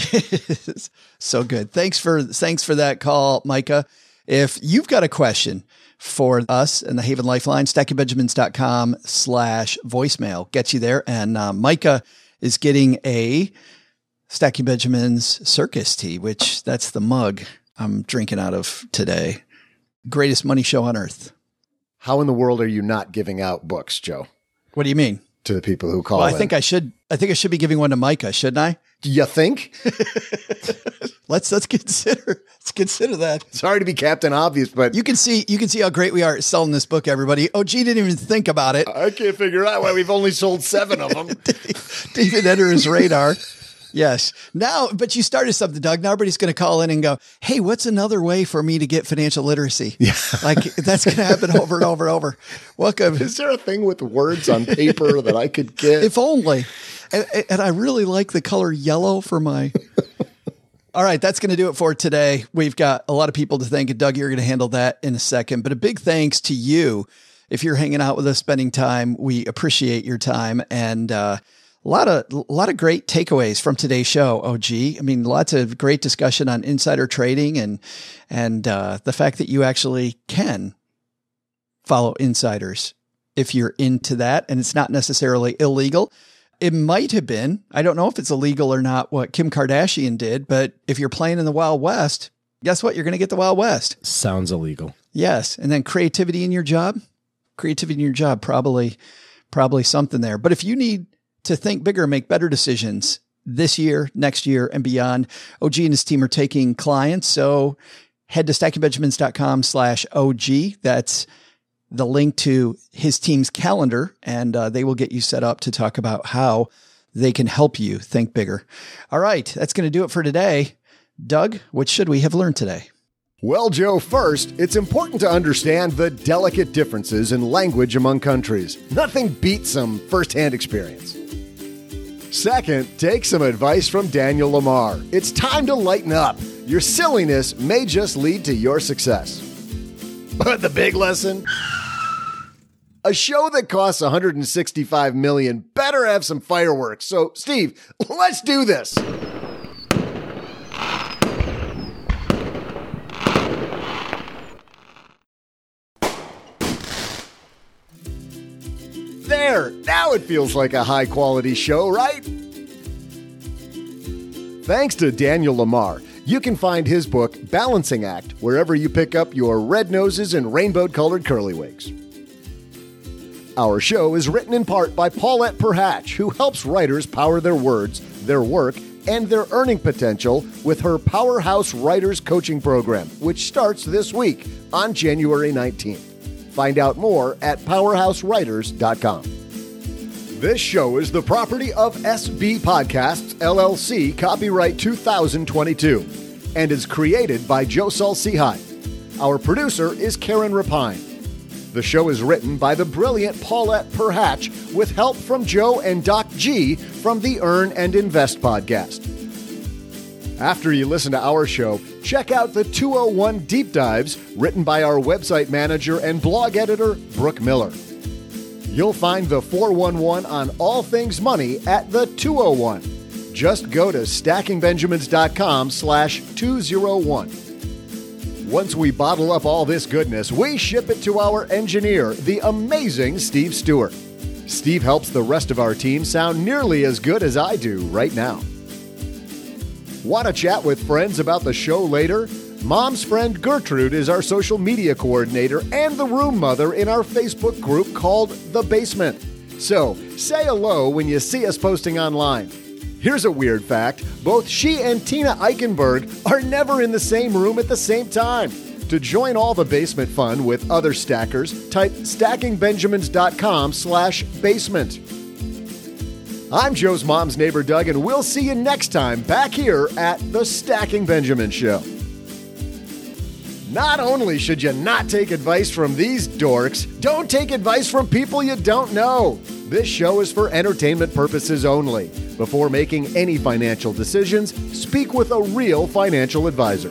So good. Thanks for that call, Micah. If you've got a question for us and the Haven Lifeline, stackingbenjamins.com/voicemail gets you there. And Micah is getting a Stacking Benjamins Circus tea, which that's the mug I'm drinking out of today. Greatest money show on earth. How in the world are you not giving out books, Joe? What do you mean? To the people who call in. I think I should be giving one to Micah, shouldn't I? You think? Let's consider that. Sorry to be Captain Obvious, but you can see how great we are at selling this book, everybody. OG didn't even think about it. I can't figure out why we've only sold 7 of them. Didn't enter his radar. Yes. Now, but you started something, Doug. Now everybody's going to call in and go, hey, what's another way for me to get financial literacy? Yeah. Like that's going to happen over and over and over. Welcome. Is there a thing with words on paper that I could get? If only. And I really like the color yellow for my... All right, that's going to do it for today. We've got a lot of people to thank, and Doug, you're going to handle that in a second. But a big thanks to you. If you're hanging out with us, spending time, we appreciate your time. And a lot of great takeaways from today's show, OG. I mean, lots of great discussion on insider trading and the fact that you actually can follow insiders if you're into that. And it's not necessarily illegal. It might have been, I don't know if it's illegal or not, what Kim Kardashian did, but if you're playing in the Wild West, guess what? You're going to get the Wild West. Sounds illegal. Yes. And then creativity in your job, probably something there. But if you need to think bigger, make better decisions this year, next year, and beyond, OG and his team are taking clients. So head to stackingbenjamins.com/OG. That's the link to his team's calendar, and they will get you set up to talk about how they can help you think bigger. All right, that's going to do it for today. Doug, what should we have learned today? Well, Joe, first, it's important to understand the delicate differences in language among countries. Nothing beats some firsthand experience. Second, take some advice from Daniel Lamar. It's time to lighten up. Your silliness may just lead to your success. But the big lesson? A show that costs $165 million better have some fireworks. So, Steve, let's do this. There, now it feels like a high-quality show, right? Thanks to Daniel Lamar. You can find his book, Balancing Act, wherever you pick up your red noses and rainbow-colored curly wigs. Our show is written in part by Paulette Perhatch, who helps writers power their words, their work, and their earning potential with her Powerhouse Writers Coaching Program, which starts this week on January 19th. Find out more at powerhousewriters.com. This show is the property of SB Podcasts, LLC, copyright 2022, and is created by Joe Saul-Sehy. Our producer is Karen Rapine. The show is written by the brilliant Paulette Perhatch with help from Joe and Doc G from the Earn and Invest podcast. After you listen to our show, check out the 201 Deep Dives written by our website manager and blog editor, Brooke Miller. You'll find the 411 on all things money at the 201. Just go to stackingbenjamins.com/201. Once we bottle up all this goodness, we ship it to our engineer, the amazing Steve Stewart. Steve helps the rest of our team sound nearly as good as I do right now. Want to chat with friends about the show later? Mom's friend Gertrude is our social media coordinator and the room mother in our Facebook group called The Basement. So, say hello when you see us posting online. Here's a weird fact. Both she and Tina Eichenberg are never in the same room at the same time. To join all the basement fun with other stackers, type stackingbenjamins.com/basement. I'm Joe's mom's neighbor, Doug, and we'll see you next time back here at the Stacking Benjamin Show. Not only should you not take advice from these dorks, don't take advice from people you don't know. This show is for entertainment purposes only. Before making any financial decisions, speak with a real financial advisor.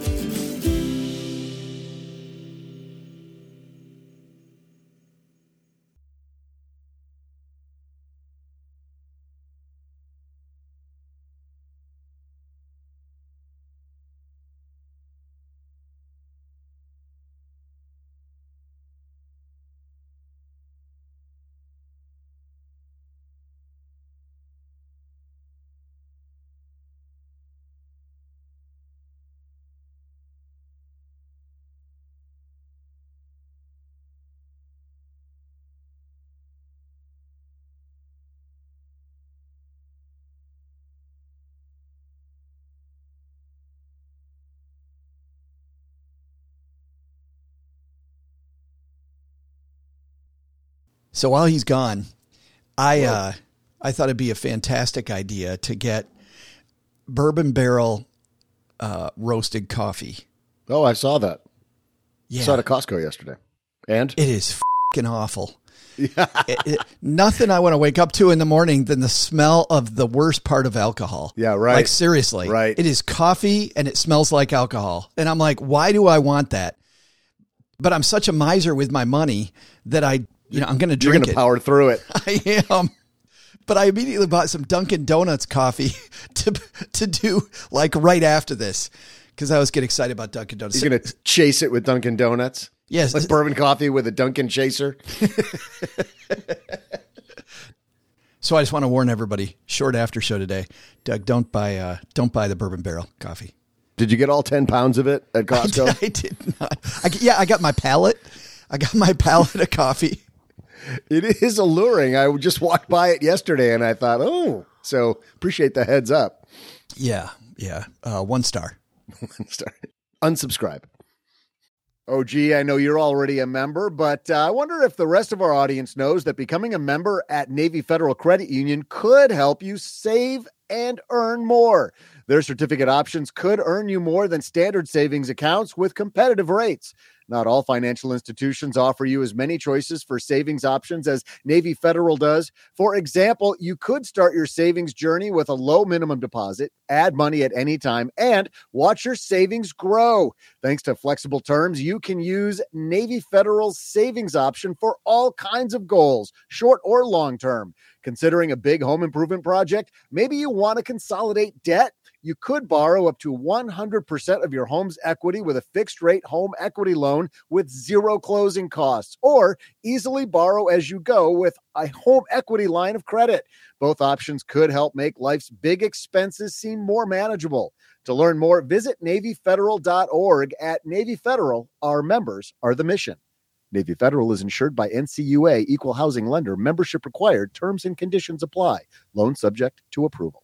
So while he's gone, I thought it'd be a fantastic idea to get Bourbon Barrel roasted coffee. Oh, I saw that. Yeah. Saw it at Costco yesterday. And? It is fucking awful. Nothing I want to wake up to in the morning than the smell of the worst part of alcohol. Yeah, right. Like, seriously. Right. It is coffee and it smells like alcohol. And I'm like, why do I want that? But I'm such a miser with my money that I'm going to drink it. You're going to power through it. I am. But I immediately bought some Dunkin' Donuts coffee to do like right after this because I was getting excited about Dunkin' Donuts. You're going to chase it with Dunkin' Donuts? Yes. Like bourbon coffee with a Dunkin' chaser? So I just want to warn everybody, short after show today, Doug, don't buy the Bourbon Barrel coffee. Did you get all 10 pounds of it at Costco? I did not. I got my pallet. I got my pallet of coffee. It is alluring. I just walked by it yesterday and I thought, so appreciate the heads up. Yeah. 1 star. 1 star. Unsubscribe. Oh, gee, I know you're already a member, but I wonder if the rest of our audience knows that becoming a member at Navy Federal Credit Union could help you save and earn more. Their certificate options could earn you more than standard savings accounts with competitive rates. Not all financial institutions offer you as many choices for savings options as Navy Federal does. For example, you could start your savings journey with a low minimum deposit, add money at any time, and watch your savings grow. Thanks to flexible terms, you can use Navy Federal's savings option for all kinds of goals, short or long term. Considering a big home improvement project, maybe you want to consolidate debt. You could borrow up to 100% of your home's equity with a fixed-rate home equity loan with zero closing costs, or easily borrow as you go with a home equity line of credit. Both options could help make life's big expenses seem more manageable. To learn more, visit NavyFederal.org. At Navy Federal, our members are the mission. Navy Federal is insured by NCUA, Equal Housing Lender. Membership required. Terms and conditions apply. Loan subject to approval.